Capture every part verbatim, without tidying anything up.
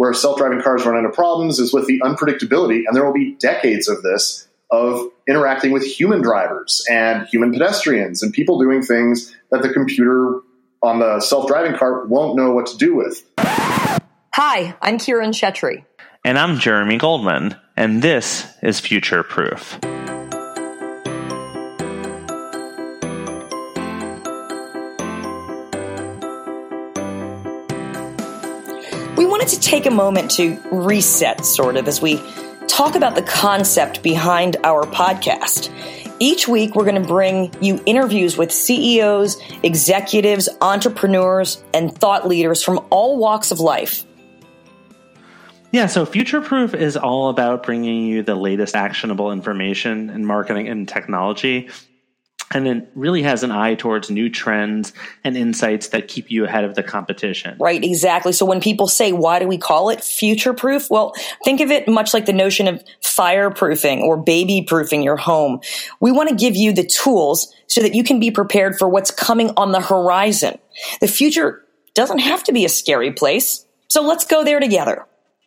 where self-driving cars run into problems is with the unpredictability, and there will be decades of this, of interacting with human drivers and human pedestrians and people doing things that the computer on the self-driving car won't know what to do with. Hi, I'm Kiran Chetri. And I'm Jeremy Goldman, and this is Future Proof. We wanted to take a moment to reset, sort of, as we talk about the concept behind our podcast. Each week, we're going to bring you interviews with C E Os, executives, entrepreneurs, and thought leaders from all walks of life. Yeah, so Future Proof is all about bringing you the latest actionable information in marketing and technology. And it really has an eye towards new trends and insights that keep you ahead of the competition. Right, exactly. So when people say, why do we call it future-proof? Well, think of it much like the notion of fireproofing or baby-proofing your home. We want to give you the tools so that you can be prepared for what's coming on the horizon. The future doesn't have to be a scary place. So let's go there together.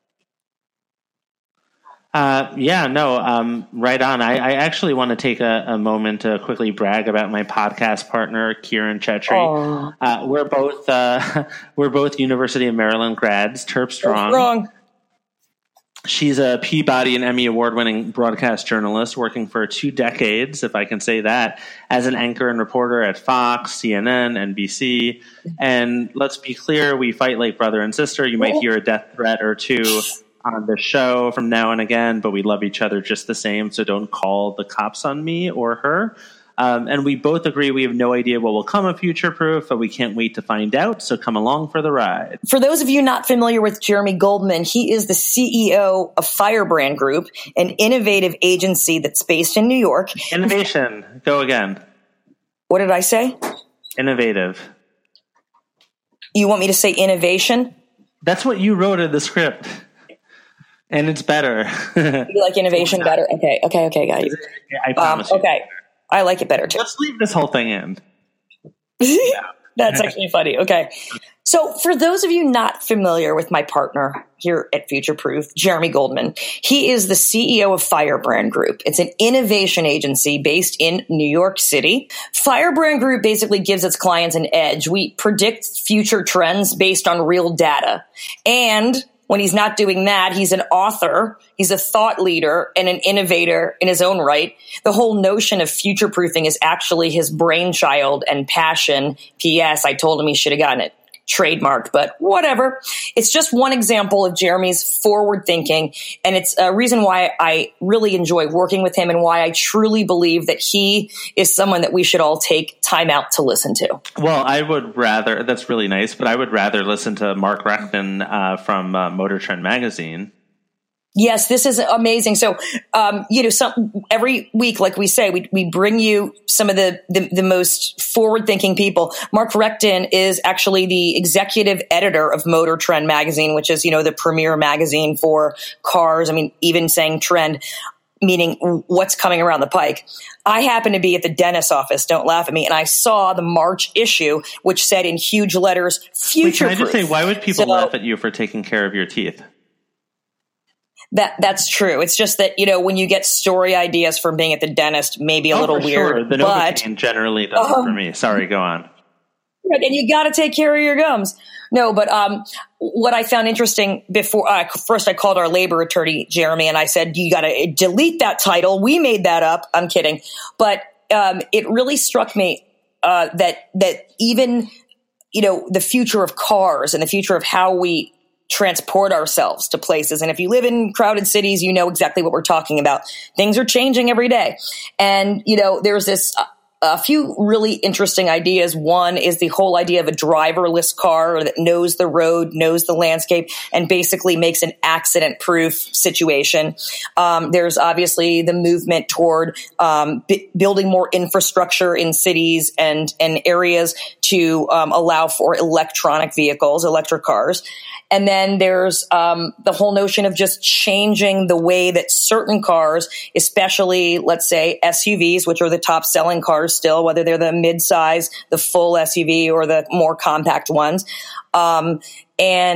Uh, yeah, no, um, right on. I, I actually want to take a, a moment to quickly brag about my podcast partner, Kiran Chetri. Uh, we're both uh, we're both University of Maryland grads. Terp strong. Wrong. She's a Peabody and Emmy award-winning broadcast journalist, working for two decades, if I can say that, as an anchor and reporter at Fox, C N N, N B C. And let's be clear, we fight like brother and sister. You might hear a death threat or two on the show from now and again, but we love each other just the same, so don't call the cops on me or her. Um, and we both agree we have no idea what will come of Future Proof, but we can't wait to find out, so come along for the ride. For those of you not familiar with Jeremy Goldman, he is the C E O of Firebrand Group, an innovative agency that's based in New York. Innovation. Go again. What did I say? Innovative. You want me to say innovation? That's what you wrote in the script. And it's better. You like innovation better? Okay, okay, okay, guys. I promise um, okay, you. I like it better too. Let's leave this whole thing in. That's actually funny. Okay. So for those of you not familiar with my partner here at Future Proof, Jeremy Goldman, he is the C E O of Firebrand Group. It's an innovation agency based in New York City. Firebrand Group basically gives its clients an edge. We predict future trends based on real data. And when he's not doing that, he's an author, he's a thought leader, and an innovator in his own right. The whole notion of future-proofing is actually his brainchild and passion. P S. I told him he should have gotten it trademarked, but whatever. It's just one example of Jeremy's forward thinking, and it's a reason why I really enjoy working with him and why I truly believe that he is someone that we should all take time out to listen to. Well, I would rather, that's really nice, but I would rather listen to Mark Recton uh, from uh, Motor Trend Magazine. Yes, this is amazing. So, um, you know, some, every week, like we say, we, we bring you some of the, the, the most forward-thinking people. Mark Recton is actually the executive editor of Motor Trend Magazine, which is, you know, the premier magazine for cars. I mean, even saying trend, meaning what's coming around the pike. I happen to be at the dentist's office, don't laugh at me, and I saw the March issue, which said in huge letters, future Wait, can I just say, why would people so, laugh at you for taking care of your teeth? That that's true. It's just that, you know, when you get story ideas from being at the dentist, maybe a oh, little for weird. Sure. The Novocaine generally does um, it for me. Sorry, go on. Right, and you got to take care of your gums. No, but um, what I found interesting before, uh, first I called our labor attorney, Jeremy, and I said, you got to delete that title. We made that up. I'm kidding. But um, it really struck me uh, that that even, you know, the future of cars and the future of how we transport ourselves to places. And if you live in crowded cities, you know exactly what we're talking about. Things are changing every day. And, you know, there's this, uh, a few really interesting ideas. One is the whole idea of a driverless car that knows the road, knows the landscape, and basically makes an accident-proof situation. Um, there's obviously the movement toward um, b- building more infrastructure in cities and, and areas to um, allow for electronic vehicles, electric cars. And then there's um, the whole notion of just changing the way that certain cars, especially, let's say, S U Vs, which are the top selling cars still, whether they're the mid-size, the full S U V, or the more compact ones. Um, and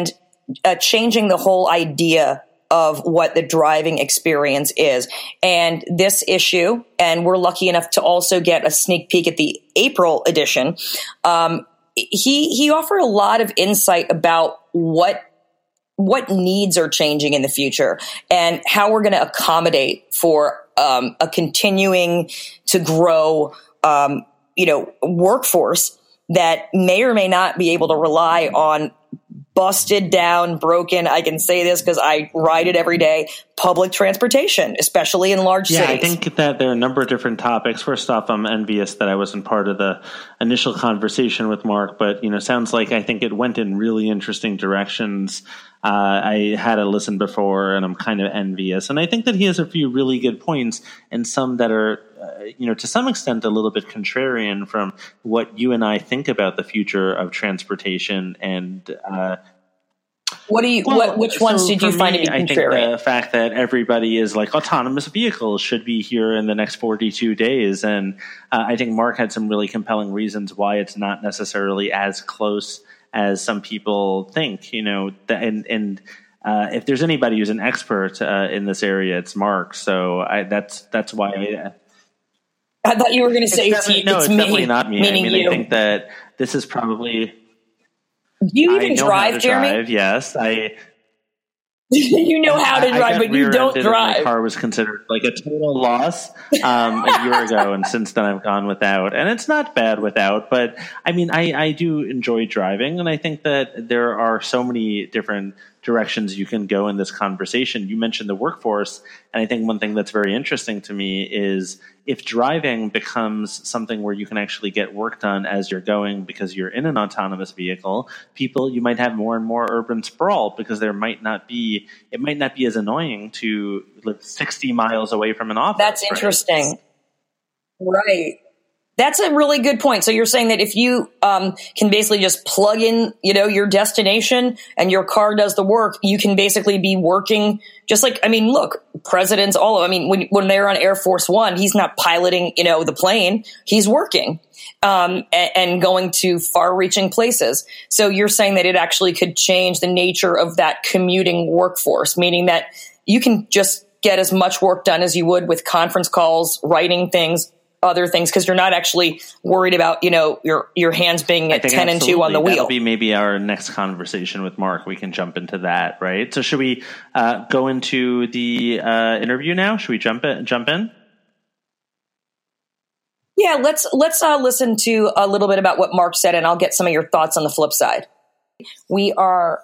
uh, changing the whole idea of what the driving experience is. And this issue, and we're lucky enough to also get a sneak peek at the April edition, um, he he offered a lot of insight about what what needs are changing in the future and how we're going to accommodate for um, a continuing to grow, um, you know, workforce that may or may not be able to rely on busted down, broken, I can say this because I ride it every day, public transportation, especially in large yeah, cities. I think that there are a number of different topics. First off, I'm envious that I wasn't part of the initial conversation with Mark, but, you know, sounds like I think it went in really interesting directions. Uh, I had to listen before, and I'm kind of envious. And I think that he has a few really good points, and some that are, uh, you know, to some extent a little bit contrarian from what you and I think about the future of transportation. And uh, what do you? well, what? Which ones so did you find me, to be I think contrarian? the fact that everybody is like autonomous vehicles should be here in the next forty-two days, and uh, I think Mark had some really compelling reasons why it's not necessarily as close as some people think, you know, and, and uh, if there's anybody who's an expert uh, in this area, it's Mark. So I, that's that's why. I, I thought you were going to say it's, it's no, it's it's me, definitely not me. I mean, you. I think that this is probably. Do you even I know drive, how to Jeremy? Drive, yes, I. You know how to I, drive, I but you don't drive. My car was considered like a total loss um, a year ago, and since then I've gone without. And it's not bad without, but I mean, I, I do enjoy driving, and I think that there are so many different directions you can go in this conversation. You mentioned the workforce, and I think one thing that's very interesting to me is if driving becomes something where you can actually get work done as you're going because you're in an autonomous vehicle, people, you might have more and more urban sprawl because there might not be, it might not be as annoying to live sixty miles away from an office. That's right? interesting. Right. That's a really good point. So you're saying that if you um, can basically just plug in, you know, your destination and your car does the work, you can basically be working just like, I mean, look, presidents, all of, I mean, when, when they're on Air Force One, he's not piloting, you know, the plane, he's working um, and, and going to far reaching places. So you're saying that it actually could change the nature of that commuting workforce, meaning that you can just get as much work done as you would with conference calls, writing things, other things, because you're not actually worried about, you know, your your hands being at ten and two on the wheel. That'll be maybe our next conversation with Mark. We can jump into that, right? So should we uh, go into the uh, interview now? Should we jump in? Jump in? Yeah, let's let's uh, listen to a little bit about what Mark said, and I'll get some of your thoughts on the flip side. We are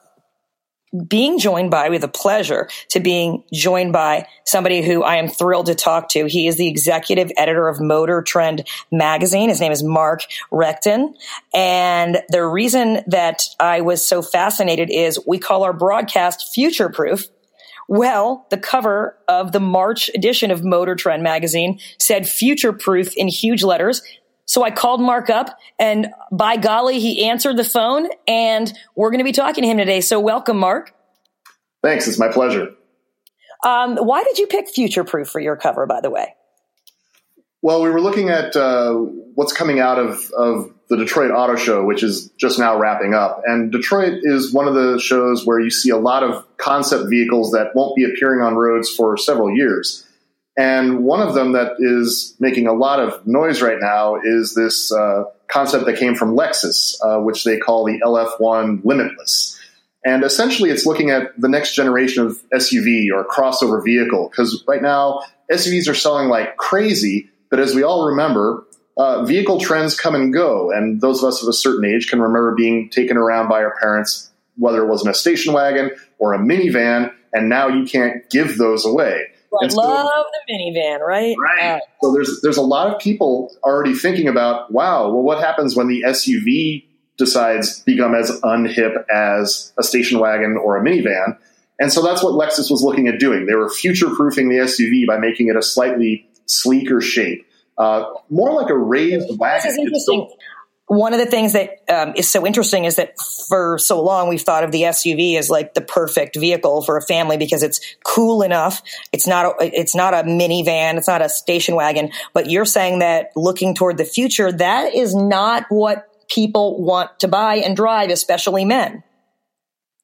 being joined by, with a pleasure to being joined by somebody who I am thrilled to talk to. He is the executive editor of Motor Trend magazine. His name is Mark Recton. And the reason that I was so fascinated is we call our broadcast Future Proof. Well, the cover of the March edition of Motor Trend magazine said Future Proof in huge letters. So I called Mark up, and by golly, he answered the phone, and we're going to be talking to him today. So welcome, Mark. Thanks. It's my pleasure. Um, why did you pick Future Proof for your cover, by the way? Well, we were looking at uh, what's coming out of, of the Detroit Auto Show, which is just now wrapping up. And Detroit is one of the shows where you see a lot of concept vehicles that won't be appearing on roads for several years. And one of them that is making a lot of noise right now is this uh, concept that came from Lexus, uh, which they call the L F one Limitless. And essentially, it's looking at the next generation of S U V or crossover vehicle, because right now, S U Vs are selling like crazy. But as we all remember, uh, vehicle trends come and go. And those of us of a certain age can remember being taken around by our parents, whether it was in a station wagon or a minivan, and now you can't give those away. I so, love the minivan, right? Right. Uh, so there's there's a lot of people already thinking about, wow, well, what happens when the S U V decides to become as unhip as a station wagon or a minivan? And so that's what Lexus was looking at doing. They were future-proofing the S U V by making it a slightly sleeker shape, uh, more like a raised wagon. This is interesting. One of the things that um, is so interesting is that for so long we've thought of the S U V as like the perfect vehicle for a family because it's cool enough. It's not a, it's not a minivan. It's not a station wagon. But you're saying that looking toward the future, that is not what people want to buy and drive, especially men.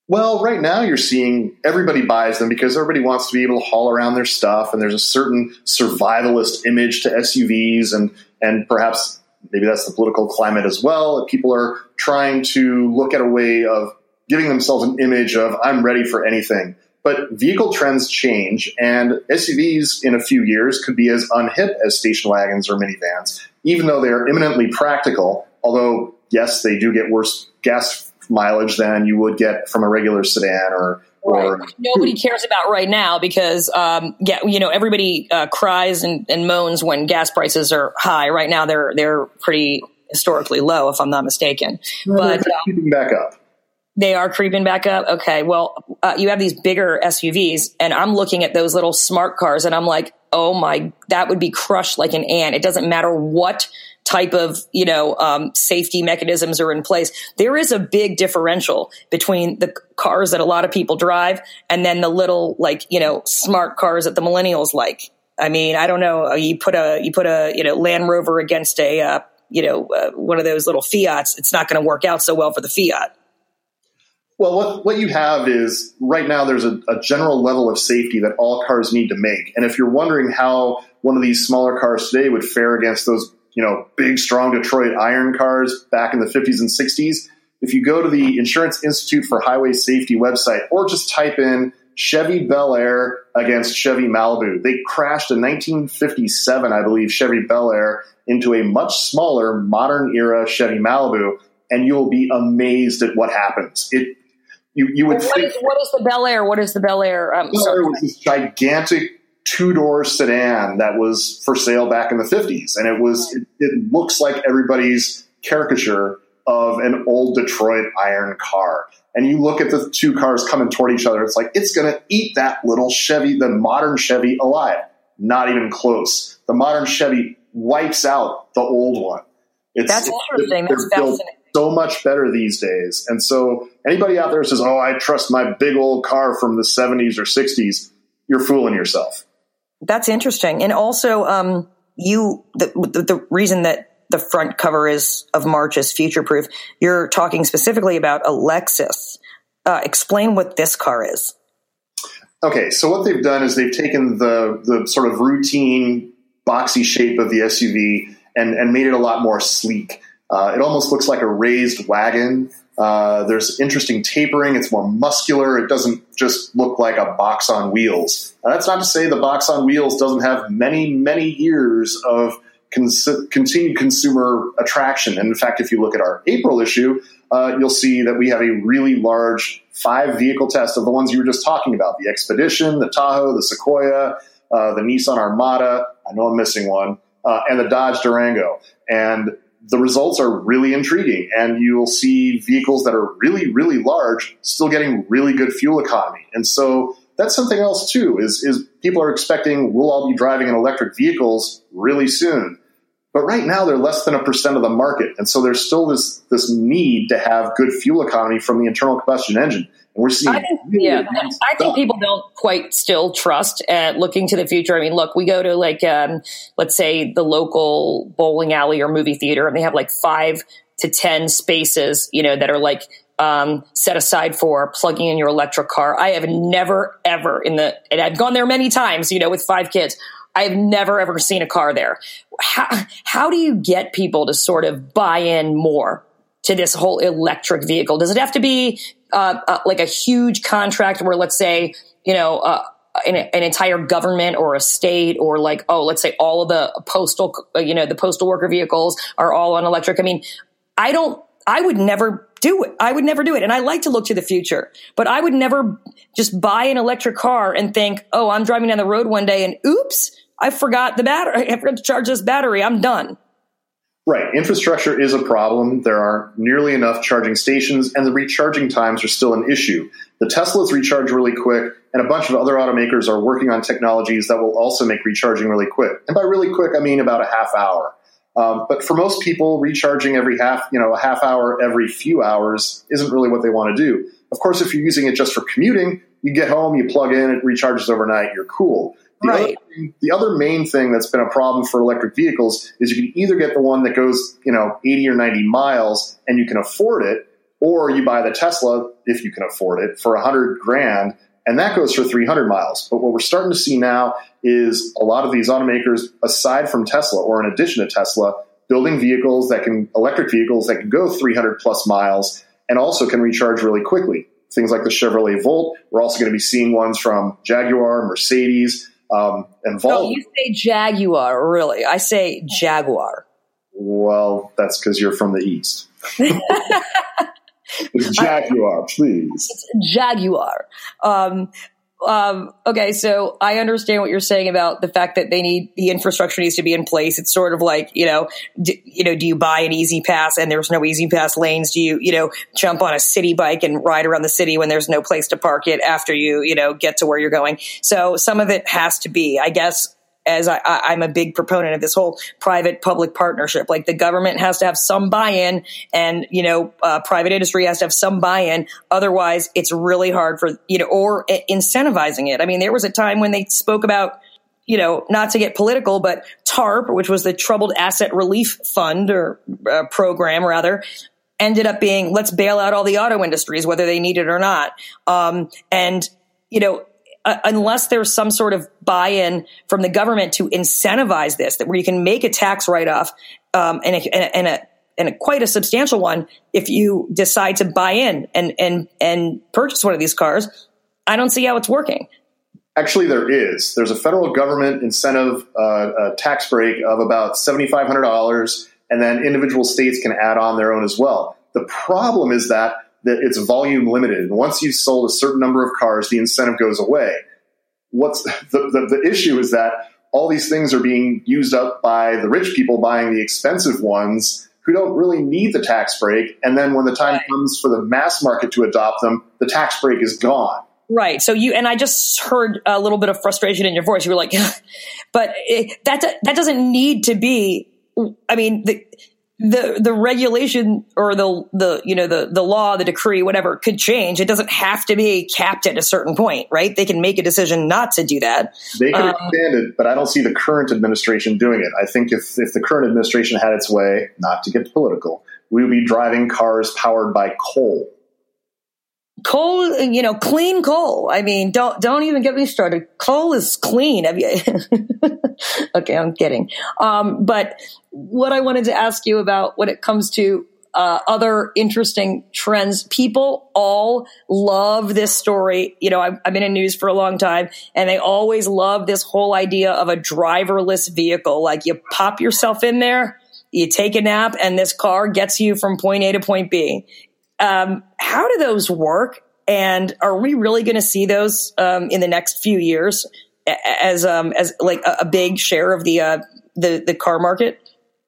Well, right now you're seeing everybody buys them because everybody wants to be able to haul around their stuff, and there's a certain survivalist image to S U Vs, and and perhaps maybe that's the political climate as well. People are trying to look at a way of giving themselves an image of I'm ready for anything. But vehicle trends change, and S U Vs in a few years could be as unhip as station wagons or minivans, even though they are eminently practical. Although, yes, they do get worse gas mileage than you would get from a regular sedan or or right. Nobody cares about right now because um, yeah, you know, everybody uh, cries and, and moans when gas prices are high. Right now, they're they're pretty historically low, if I'm not mistaken. Well, but they're creeping back up. They are creeping back up. Okay, well, uh, you have these bigger S U Vs, and I'm looking at those little smart cars, and I'm like, oh my, that would be crushed like an ant. It doesn't matter what type of, you know, um, safety mechanisms are in place. There is a big differential between the cars that a lot of people drive and then the little, like, you know, smart cars that the millennials like. I mean, I don't know. You put a, you put a, you know, Land Rover against a, uh, you know, uh, one of those little Fiats. It's not going to work out so well for the Fiat. Well, what, what you have is right now there's a, a general level of safety that all cars need to make. And if you're wondering how one of these smaller cars today would fare against those, you know, big, strong Detroit iron cars back in the fifties and sixties, if you go to the Insurance Institute for Highway Safety website or just type in Chevy Bel Air against Chevy Malibu, they crashed a nineteen fifty-seven, I believe, Chevy Bel Air into a much smaller modern era Chevy Malibu, and you'll be amazed at what happens. It You, you would what, think is, what is the Bel Air? What is the Bel Air? Um, Bel Air was this gigantic two-door sedan that was for sale back in the fifties, and it was it, it looks like everybody's caricature of an old Detroit iron car. And you look at the two cars coming toward each other, it's like it's going to eat that little Chevy, the modern Chevy, alive. Not even close. The modern Chevy wipes out the old one. It's, That's it's, interesting. That's fascinating. So much better these days. And so anybody out there says, oh, I trust my big old car from the seventies or sixties, you're fooling yourself. That's interesting. And also, um, you, the, the, the reason that the front cover is of March is future proof, you're talking specifically about a Lexus. Uh, explain what this car is. Okay. So what they've done is they've taken the, the sort of routine boxy shape of the S U V and, and made it a lot more sleek. Uh, it almost looks like a raised wagon. Uh, there's interesting tapering. It's more muscular. It doesn't just look like a box on wheels. Now, that's not to say the box on wheels doesn't have many, many years of cons- continued consumer attraction. And in fact, if you look at our April issue, uh, you'll see that we have a really large five vehicle test of the ones you were just talking about: the Expedition, the Tahoe, the Sequoia, uh, the Nissan Armada. I know I'm missing one, uh, and the Dodge Durango. And the results are really intriguing, and you'll see vehicles that are really, really large still getting really good fuel economy. And so that's something else too, is, is people are expecting we'll all be driving in electric vehicles really soon. But right now they're less than a percent of the market. And so there's still this, this need to have good fuel economy from the internal combustion engine. And we're seeing, I think, really yeah, I think people don't quite still trust at looking to the future. I mean, look, we go to like, um, let's say the local bowling alley or movie theater, and they have like five to ten spaces, you know, that are like um, set aside for plugging in your electric car. I have never, ever in the, and I've gone there many times, you know, with five kids. I have never, ever seen a car there. How, how do you get people to sort of buy in more to this whole electric vehicle? Does it have to be uh, uh, like a huge contract where, let's say, you know, uh, an, an entire government or a state, or like, oh, let's say all of the postal, uh, you know, the postal worker vehicles are all on electric? I mean, I don't, I would never do it. I would never do it. And I like to look to the future, but I would never just buy an electric car and think, oh, I'm driving down the road one day and oops, I forgot the battery. I forgot to charge this battery. I'm done. Right. Infrastructure is a problem. There aren't nearly enough charging stations, and the recharging times are still an issue. The Teslas recharge really quick, and a bunch of other automakers are working on technologies that will also make recharging really quick. And by really quick, I mean about a half hour. Um, but for most people, recharging every half, you know, a half hour every few hours isn't really what they want to do. Of course, if you're using it just for commuting, you get home, you plug in, it recharges overnight, you're cool. The, right. other, the other main thing that's been a problem for electric vehicles is you can either get the one that goes, you know, eighty or ninety miles and you can afford it, Or you buy the Tesla, if you can afford it, for a hundred grand, and that goes for three hundred miles. But what we're starting to see now is a lot of these automakers, aside from Tesla, or in addition to Tesla, building vehicles that can, electric vehicles that can go three hundred plus miles and also can recharge really quickly. Things like the Chevrolet Volt. We're also going to be seeing ones from Jaguar, Mercedes, um, and Volvo. Oh, you say Jaguar, really? I say Jaguar. Well, that's because you're from the East. It's Jaguar, please. It's Jaguar. Um, um, okay, so I understand what you're saying about the fact that they need the infrastructure needs to be in place. It's sort of like, you know, d- you know, do you buy an Easy Pass and there's no Easy Pass lanes? Do you, you know, jump on a city bike and ride around the city when there's no place to park it after you, you know, get to where you're going? So some of it has to be, I guess, as I, I, I'm a big proponent of this whole private-public partnership. Like the government has to have some buy-in, and you know, uh, private industry has to have some buy-in. Otherwise, it's really hard for you know, or uh, incentivizing it. I mean, there was a time when they spoke about, you know, not to get political, but TARP, which was the Troubled Asset Relief Fund or uh, program, rather, ended up being let's bail out all the auto industries, whether they need it or not. Um, and you know. Uh, unless there's some sort of buy-in from the government to incentivize this, that where you can make a tax write-off um, and, a, and, a, and, a, and a quite a substantial one if you decide to buy in and and and purchase one of these cars, I don't see how it's working. Actually, there is. There's a federal government incentive uh, a tax break of about seven thousand five hundred dollars, and then individual states can add on their own as well. The problem is that that it's volume limited. And once you've sold a certain number of cars, the incentive goes away. What's the, the, the issue is that all these things are being used up by the rich people buying the expensive ones who don't really need the tax break. And then when the time right. comes for the mass market to adopt them, the tax break is gone. Right. So you, and I just heard a little bit of frustration in your voice. You were like, but it, that, that doesn't need to be, I mean, the, the the regulation or the the you know the the law, the decree, whatever could change. It doesn't have to be capped at a certain point, right? They can make a decision not to do that. They can um, expand it, but I don't see the current administration doing it. I think if if the current administration had its way, not to get political, we would be driving cars powered by coal. Coal, you know, clean coal. I mean, don't don't even get me started. Coal is clean. Have you? Okay, I'm kidding. Um, but what I wanted to ask you about when it comes to uh, other interesting trends, people all love this story. You know, I've, I've been in news for a long time, and they always love this whole idea of a driverless vehicle. Like you pop yourself in there, you take a nap, and this car gets you from point A to point B. Um, how do those work? And are we really going to see those um, in the next few years as um, as like a, a big share of the uh, the the car market?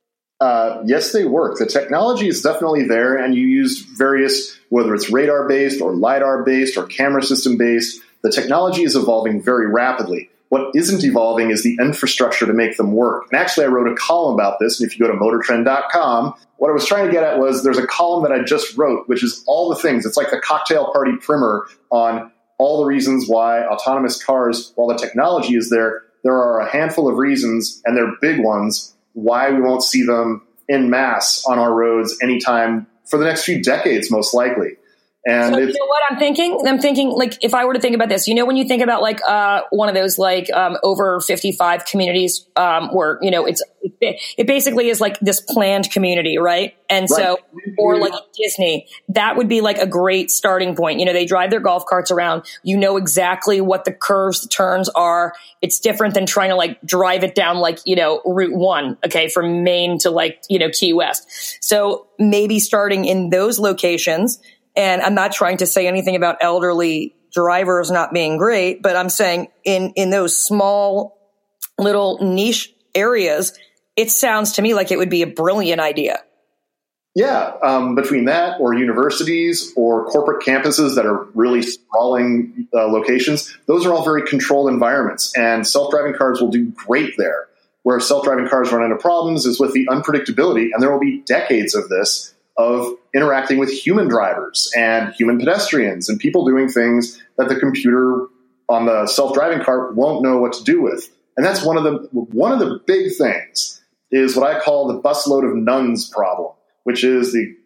Uh, yes, they work. The technology is definitely there, and you use various, whether it's radar based or LiDAR based or camera system based. The technology is evolving very rapidly. What isn't evolving is the infrastructure to make them work. And actually, I wrote a column about this. And if you go to motor trend dot com, what I was trying to get at was there's a column that I just wrote, which is all the things. It's like the cocktail party primer on all the reasons why autonomous cars, while the technology is there, there are a handful of reasons, and they're big ones, why we won't see them en masse on our roads anytime for the next few decades, most likely. And so, you know what I'm thinking? I'm thinking, like, if I were to think about this, you know, when you think about like uh, one of those like um, over fifty-five communities um, where, you know, it's it, it basically is like this planned community, right? And right. so, or like Disney, that would be like a great starting point. You know, they drive their golf carts around. You know exactly what the curves, the turns are. It's different than trying to like drive it down like, you know, Route One, okay, from Maine to like, you know, Key West. So maybe starting in those locations. And I'm not trying to say anything about elderly drivers not being great, but I'm saying in, in those small little niche areas, it sounds to me like it would be a brilliant idea. Yeah, um, between that or universities or corporate campuses that are really sprawling uh, locations, those are all very controlled environments, and self-driving cars will do great there. Where self-driving cars run into problems is with the unpredictability, and there will be decades of this, of interacting with human drivers and human pedestrians and people doing things that the computer on the self-driving car won't know what to do with. And that's one of the one of the big things is what I call the busload of nuns problem, which is the, the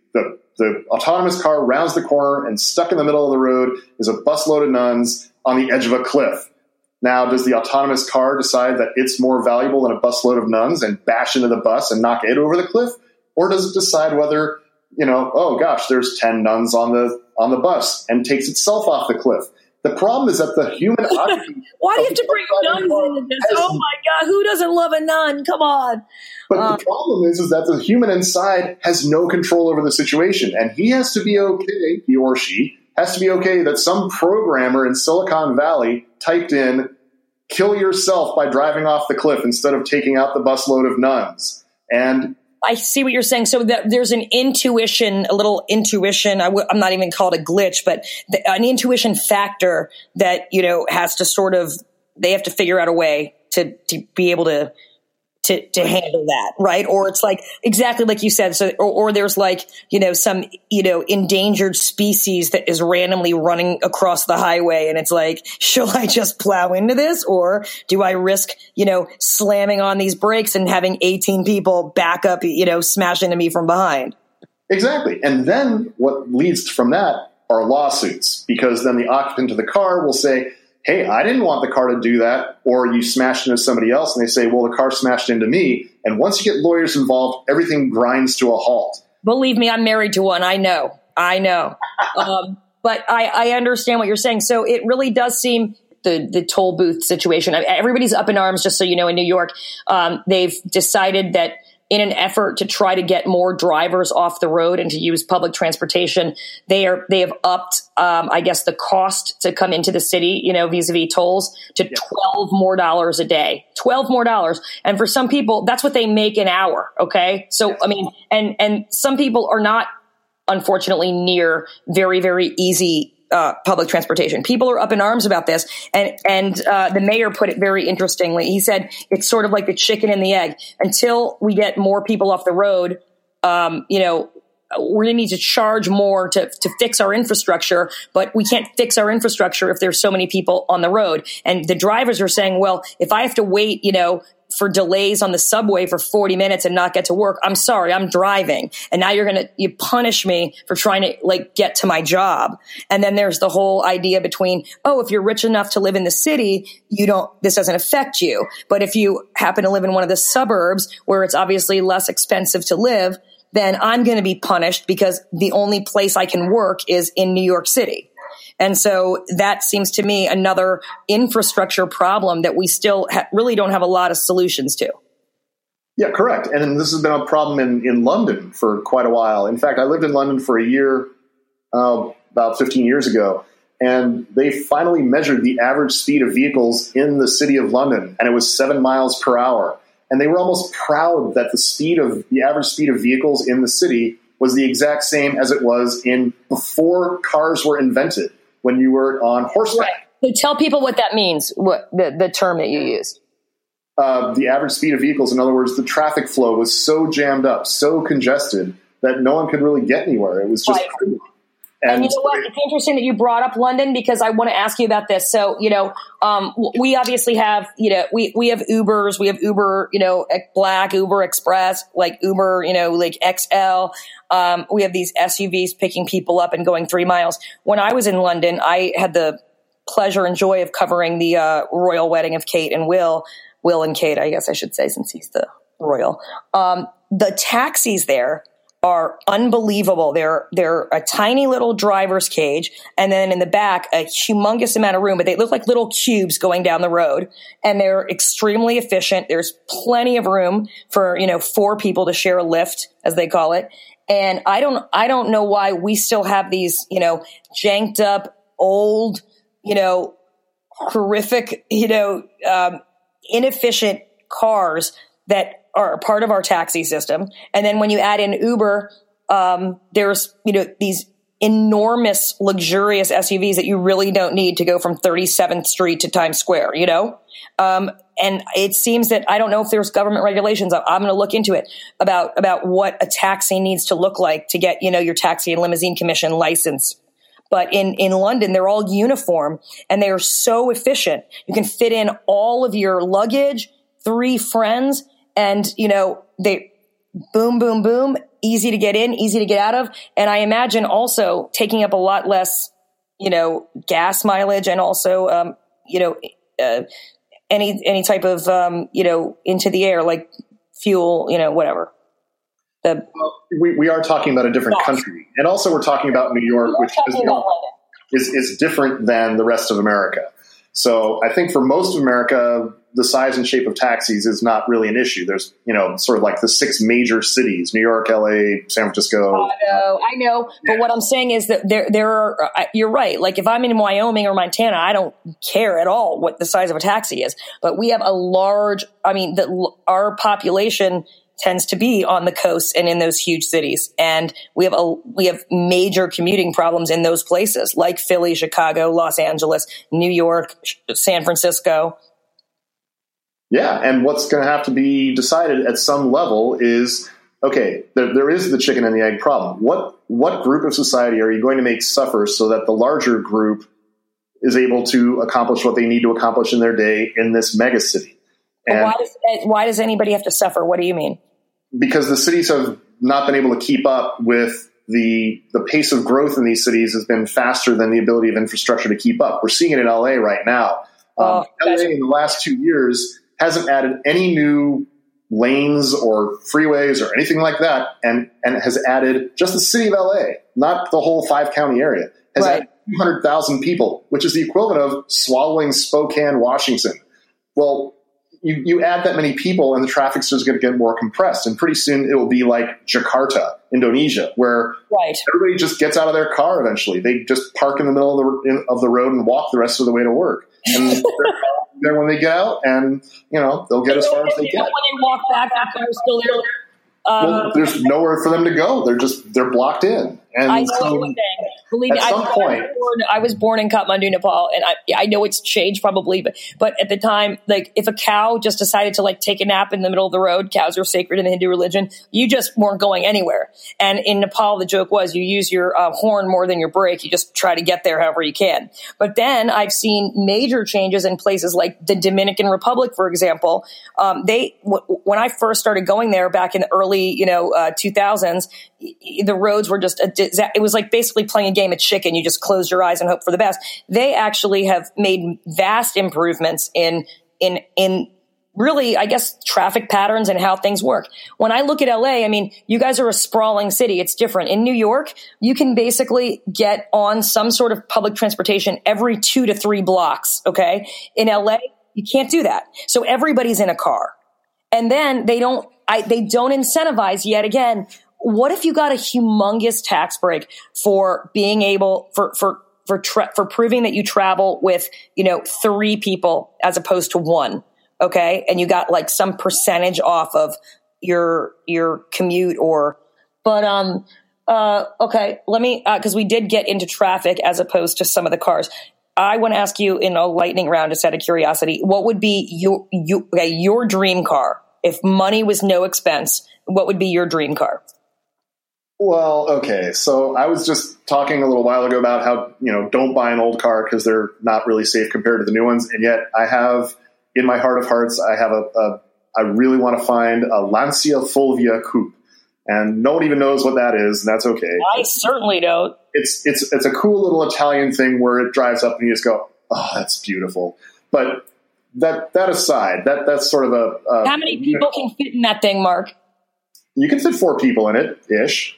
the autonomous car rounds the corner, and stuck in the middle of the road is a busload of nuns on the edge of a cliff. Now, does the autonomous car decide that it's more valuable than a busload of nuns and bash into the bus and knock it over the cliff? Or does it decide whether, you know, oh gosh, there's ten nuns on the on the bus, and takes itself off the cliff? The problem is that the human occupant. Why do you have to bring nuns into this? Has, oh my God, who doesn't love a nun? Come on. But um, the problem is, is that the human inside has no control over the situation, and he has to be okay, he or she has to be okay that some programmer in Silicon Valley typed in, kill yourself by driving off the cliff instead of taking out the busload of nuns. And I see what you're saying. So that there's an intuition, a little intuition. I w- I'm not even called a glitch, but the, an intuition factor that, you know, has to sort of, they have to figure out a way to, to be able to, to, to handle that. Right. Or it's like exactly like you said. So, or, or there's like, you know, some, you know, endangered species that is randomly running across the highway. And it's like, shall I just plow into this? Or do I risk, you know, slamming on these brakes and having eighteen people back up, you know, smash into me from behind? Exactly. And then what leads from that are lawsuits, because then the occupant of the car will say, hey, I didn't want the car to do that, or you smashed into somebody else, and they say, well, the car smashed into me. And once you get lawyers involved, everything grinds to a halt. Believe me, I'm married to one. I know. I know. um, but I, I understand what you're saying. So it really does seem the, the toll booth situation. Everybody's up in arms, just so you know, in New York. Um, they've decided that in an effort to try to get more drivers off the road and to use public transportation, they are they have upped, um, I guess, the cost to come into the city, you know, vis-a-vis tolls to yeah. twelve more dollars a day, twelve more dollars. And for some people, that's what they make an hour. Okay, so I mean, and and some people are not, unfortunately, near very very easy Uh, public transportation. People are up in arms about this. And, and, uh, the mayor put it very interestingly. He said, it's sort of like the chicken and the egg. Until we get more people off the road, um, you know, we're going to need to charge more to, to fix our infrastructure, but we can't fix our infrastructure if there's so many people on the road. And the drivers are saying, well, if I have to wait, you know, for delays on the subway for forty minutes and not get to work, I'm sorry, I'm driving. And now you're going to, you punish me for trying to like get to my job. And then there's the whole idea between, oh, if you're rich enough to live in the city, you don't, this doesn't affect you. But if you happen to live in one of the suburbs where it's obviously less expensive to live, then I'm going to be punished because the only place I can work is in New York City. And so that seems to me another infrastructure problem that we still ha- really don't have a lot of solutions to. Yeah, correct. And this has been a problem in, in London for quite a while. In fact, I lived in London for a year uh, about fifteen years ago, and they finally measured the average speed of vehicles in the city of London, and it was seven miles per hour. And they were almost proud that the speed of the average speed of vehicles in the city was the exact same as it was in before cars were invented, when you were on horseback. Right. So tell people what that means, what the, the term that you used. Uh, the average speed of vehicles, in other words, the traffic flow was so jammed up, so congested that no one could really get anywhere. It was just... Right. And, and you know what? It's interesting that you brought up London, because I want to ask you about this. So, you know, um, we obviously have, you know, we, we have Ubers, we have Uber, you know, Black, Uber Express, like Uber, you know, like X L. Um, we have these S U Vs picking people up and going three miles. When I was in London, I had the pleasure and joy of covering the uh, royal wedding of Kate and Will, Will and Kate, I guess I should say, since he's the royal. Um, the taxis there are unbelievable. They're they're a tiny little driver's cage, and then in the back a humongous amount of room, but they look like little cubes going down the road, and they're extremely efficient. There's plenty of room for, you know, four people to share a lift, as they call it. And I don't I don't know why we still have these, you know, janked up, old, you know, horrific, you know, um, inefficient cars that are part of our taxi system. And then when you add in Uber, um, there's, you know, these enormous, luxurious S U Vs that you really don't need to go from thirty-seventh Street to Times Square, you know? Um, and it seems that, I don't know if there's government regulations. I'm going to look into it about, about what a taxi needs to look like to get, you know, your taxi and limousine commission license. But in, in London, they're all uniform and they are so efficient. You can fit in all of your luggage, three friends, and, you know, they, boom, boom, boom, easy to get in, easy to get out of. And I imagine also taking up a lot less, you know, gas mileage and also, um, you know, uh, any, any type of, um, you know, into the air, like fuel, you know, whatever. The, well, we, we are talking about a different yes. country. And also we're talking about New York, which is, you know, is, is different than the rest of America. So I think for most of America, the size and shape of taxis is not really an issue. There's, you know, sort of like the six major cities, New York, L A, San Francisco. I know, I know. But what I'm saying is that there, there are, uh, you're right. Like if I'm in Wyoming or Montana, I don't care at all what the size of a taxi is. But we have a large, I mean, the, our population tends to be on the coast and in those huge cities. And we have a, we have major commuting problems in those places like Philly, Chicago, Los Angeles, New York, San Francisco. Yeah. And what's going to have to be decided at some level is, okay, there, there is the chicken and the egg problem. What, what group of society are you going to make suffer so that the larger group is able to accomplish what they need to accomplish in their day in this mega city? And why does, why does anybody have to suffer? What do you mean? Because the cities have not been able to keep up with the the pace of growth in these cities has been faster than the ability of infrastructure to keep up. We're seeing it in L A right now. Um, oh, L A in the last two years hasn't added any new lanes or freeways or anything like that, and, and has added just the city of L A, not the whole five county area, has right. added two hundred thousand people, which is the equivalent of swallowing Spokane, Washington. Well, You, you add that many people and the traffic's just going to get more compressed. And pretty soon it will be like Jakarta, Indonesia, where right. everybody just gets out of their car eventually. They just park in the middle of the, in, of the road and walk the rest of the way to work. And they're there when they get out, and, you know, they'll get as far as they get. When they walk back, that car's still there. Um, well, there's nowhere for them to go. They're just, they're blocked in. And I know so, what you're saying. Believe me, at some I, point, I, was born, I was born in Kathmandu, Nepal, and I, I know it's changed probably, but but at the time, like if a cow just decided to like take a nap in the middle of the road, cows are sacred in the Hindu religion. You just weren't going anywhere. And in Nepal, the joke was you use your uh, horn more than your brake. You just try to get there however you can. But then I've seen major changes in places like the Dominican Republic, for example. Um, they w- when I first started going there back in the early, you know, uh, two thousands, the roads were just a, it was like basically playing a game of chicken. You just close your eyes and hope for the best. They actually have made vast improvements in in in really, I guess, traffic patterns and how things work. When I look at L A, I mean, you guys are a sprawling city. It's different. In New York, you can basically get on some sort of public transportation every two to three blocks. Okay. In L A, you can't do that. So everybody's in a car. And then they don't, I, they don't incentivize yet again. What if you got a humongous tax break for being able for for for tra- for proving that you travel with, you know, three people as opposed to one, okay? And you got like some percentage off of your your commute or but um uh okay, let me uh, cuz we did get into traffic as opposed to some of the cars. I want to ask you in a lightning round, just out of curiosity, what would be your you okay, your dream car? If money was no expense, what would be your dream car? Well, okay. So I was just talking a little while ago about how, you know, don't buy an old car because they're not really safe compared to the new ones. And yet I have, in my heart of hearts, I have a, a I really want to find a Lancia Fulvia coupe. And no one even knows what that is, and that's okay. I certainly don't. It's it's it's a cool little Italian thing where it drives up and you just go, oh, that's beautiful. But that that aside, that that's sort of a... a How many people can fit in that thing, Mark? You can fit four people in it, ish.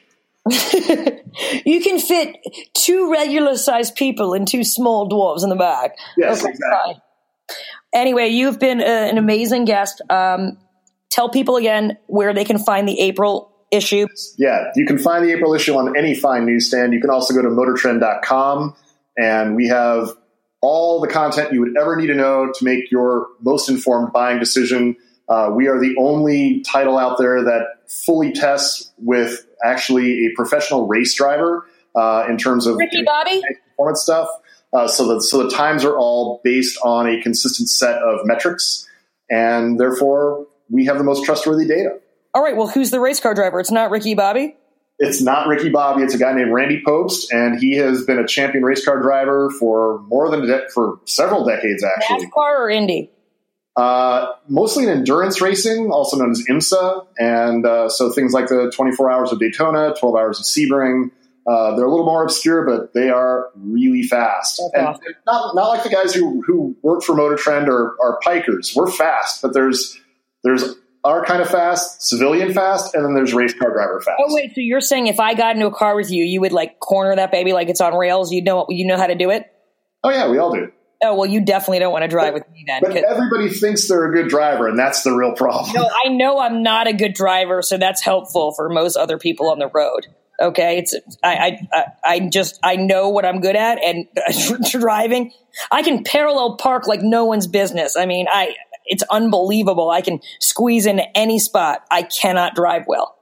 You can fit two regular-sized people and two small dwarves in the back. Yes, okay, exactly. Fine. Anyway, you've been uh, an amazing guest. Um, tell people again where they can find the April issue. Yeah, you can find the April issue on any fine newsstand. You can also go to motor trend dot com, and we have all the content you would ever need to know to make your most informed buying decision. Uh, we are the only title out there that fully tests with actually a professional race driver uh, in terms of Ricky Bobby? performance stuff. Uh, so that so the times are all based on a consistent set of metrics, and therefore we have the most trustworthy data. All right. Well, who's the race car driver? It's not Ricky Bobby? It's not Ricky Bobby. It's a guy named Randy Pobst, and he has been a champion race car driver for more than a de- for several decades, actually. NASCAR or Indy? Uh, mostly in endurance racing, also known as IMSA. And uh, so things like the twenty-four hours of Daytona, twelve hours of Sebring. Uh, they're a little more obscure, but they are really fast. That's and awesome. not, not like the guys who, who work for Motor Trend or are pikers. We're fast, but there's there's our kind of fast, civilian fast, and then there's race car driver fast. Oh wait, so you're saying if I got into a car with you, you would like corner that baby like it's on rails? You know you know how to do it? Oh yeah, we all do. Oh well, you definitely don't want to drive with me then. But everybody thinks they're a good driver, and that's the real problem. No, I know I'm not a good driver, so that's helpful for most other people on the road. Okay, it's I I I just I know what I'm good at, and driving, I can parallel park like no one's business. I mean, I it's unbelievable. I can squeeze into any spot. I cannot drive well.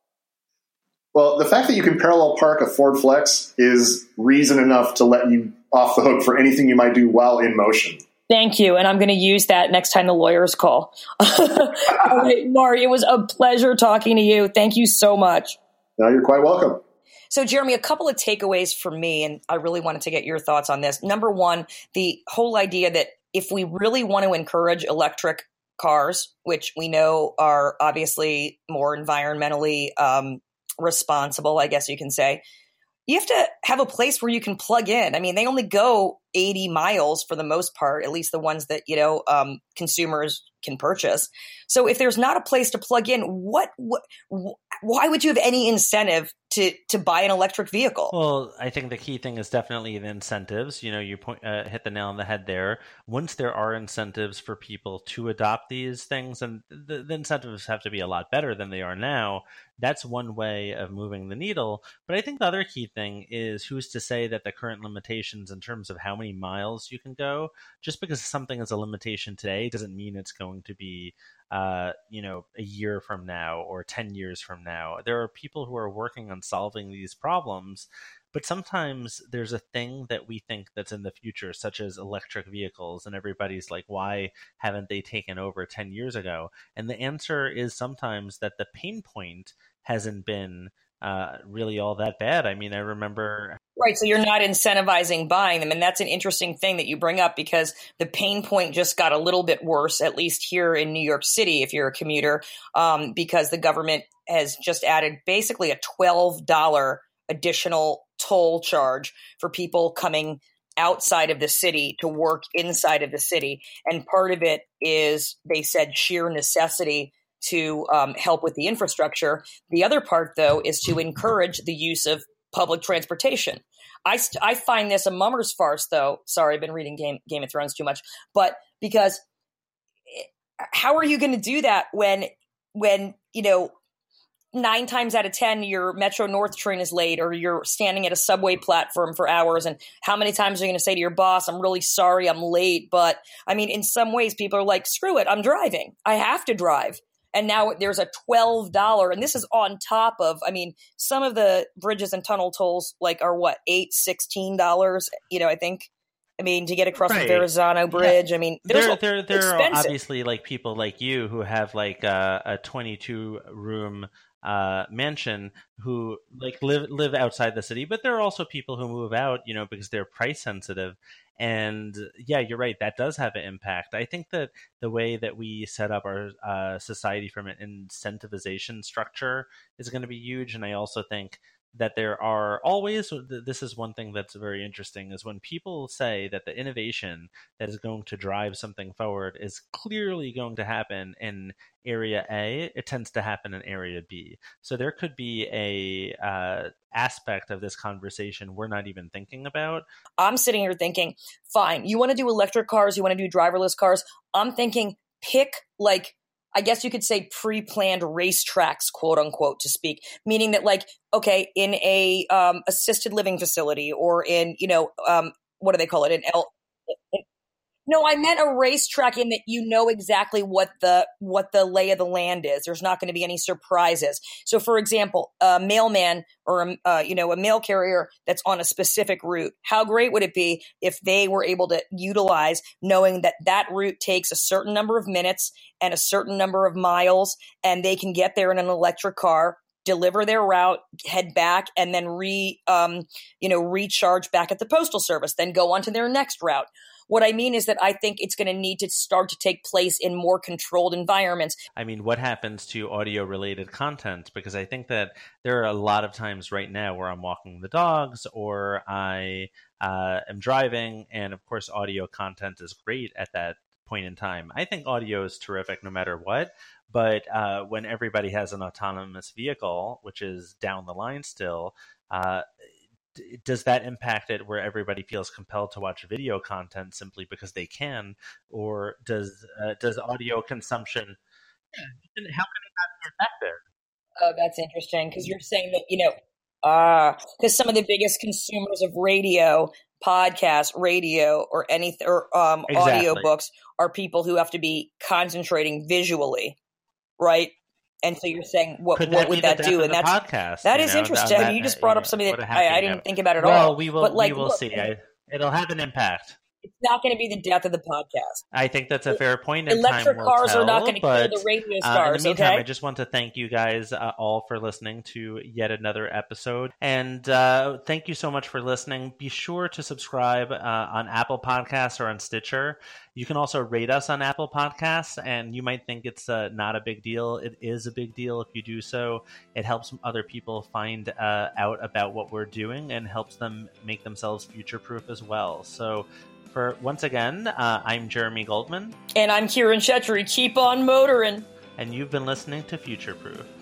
Well, the fact that you can parallel park a Ford Flex is reason enough to let you off the hook for anything you might do while in motion. Thank you, and I'm going to use that next time the lawyers call. All right, Mari, it was a pleasure talking to you. Thank you so much. No, you're quite welcome. So, Jeremy, a couple of takeaways for me, and I really wanted to get your thoughts on this. Number one, the whole idea that if we really want to encourage electric cars, which we know are obviously more environmentally um, responsible, I guess you can say, you have to have a place where you can plug in. I mean, they only go eighty miles for the most part, at least the ones that, you know, um, consumers can purchase. So if there's not a place to plug in, what, what, why would you have any incentive to, to buy an electric vehicle? Well, I think the key thing is definitely the incentives. You know, you point, uh, hit the nail on the head there. Once there are incentives for people to adopt these things, and the, the incentives have to be a lot better than they are now, that's one way of moving the needle. But I think the other key thing is who's to say that the current limitations in terms of how many miles you can go, just because something is a limitation today doesn't mean it's going to be uh, you know, a year from now or ten years from now. There are people who are working on solving these problems, but sometimes there's a thing that we think that's in the future, such as electric vehicles, and everybody's like, why haven't they taken over ten years ago? And the answer is sometimes that the pain point hasn't been uh, really all that bad. I mean, I remember... Right, so you're not incentivizing buying them, and that's an interesting thing that you bring up because the pain point just got a little bit worse, at least here in New York City, if you're a commuter, um, because the government has just added basically a twelve dollars additional toll charge for people coming outside of the city to work inside of the city. And part of it is, they said, sheer necessity to um, help with the infrastructure. The other part, though, is to encourage the use of public transportation. I, st- I find this a mummer's farce, though. Sorry, I've been reading Game, Game of Thrones too much. But because how are you going to do that when, when you know, nine times out of ten, your Metro North train is late, or you're standing at a subway platform for hours? And how many times are you going to say to your boss, I'm really sorry, I'm late? But I mean, in some ways, people are like, screw it, I'm driving. I have to drive. And now there's a twelve dollars, and this is on top of, I mean, some of the bridges and tunnel tolls like are what, eight dollars, sixteen dollars, you know, I think. I mean, to get across right. the Verrazano Bridge, yeah. I mean, there, there, there are obviously like people like you who have like a, a twenty-two room uh, mansion who like live live outside the city, but there are also people who move out, you know, because they're price sensitive. And yeah, you're right. That does have an impact. I think that the way that we set up our uh, society from an incentivization structure is going to be huge. And I also think that there are always, this is one thing that's very interesting, is when people say that the innovation that is going to drive something forward is clearly going to happen in area A, it tends to happen in area B. So there could be a uh, aspect of this conversation we're not even thinking about. I'm sitting here thinking, fine, you want to do electric cars, you want to do driverless cars. I'm thinking pick like, I guess you could say pre-planned racetracks, quote unquote, to speak, meaning that like, okay, in a um, assisted living facility or in, you know, um, what do they call it? An L. No, I meant a racetrack in that you know exactly what the what the lay of the land is. There's not going to be any surprises. So, for example, a mailman or a, uh, you know a mail carrier that's on a specific route. How great would it be if they were able to utilize knowing that that route takes a certain number of minutes and a certain number of miles, and they can get there in an electric car, deliver their route, head back, and then re um, you know recharge back at the postal service, then go on to their next route. What I mean is that I think it's going to need to start to take place in more controlled environments. I mean, what happens to audio-related content? Because I think that there are a lot of times right now where I'm walking the dogs or I uh, am driving, and of course, audio content is great at that point in time. I think audio is terrific no matter what, but uh, when everybody has an autonomous vehicle, which is down the line still, uh, d- does that impact it where everybody feels compelled to watch video content simply because they can, or does uh, does audio consumption, how can it not be effective? Oh, that's interesting, because you're saying that, you know, because uh, some of the biggest consumers of radio, podcast, radio, or any or um, Exactly. audiobooks are people who have to be concentrating visually, right? And so you're saying, what, Could what that would be the that death do? of And the that's podcast, that you is know, interesting. that- You just brought up yeah, something what that a I, I happy didn't note. think about at Well, all. we will But like, we will look, see. I, it'll have an impact. it's not going to be the death of the podcast. I think that's a fair point. In Electric time will cars tell, are not going to kill but, the radio uh, stars. in the meantime, Okay. I just want to thank you guys uh, all for listening to yet another episode, and uh, thank you so much for listening. Be sure to subscribe uh, on Apple Podcasts or on Stitcher. You can also rate us on Apple Podcasts, and you might think it's uh, not a big deal. It is a big deal if you do so. It helps other people find uh, out about what we're doing and helps them make themselves future-proof as well. So, for once again, uh, I'm Jeremy Goldman. And I'm Kieran Chetry. Keep on motoring. And you've been listening to Future Proof.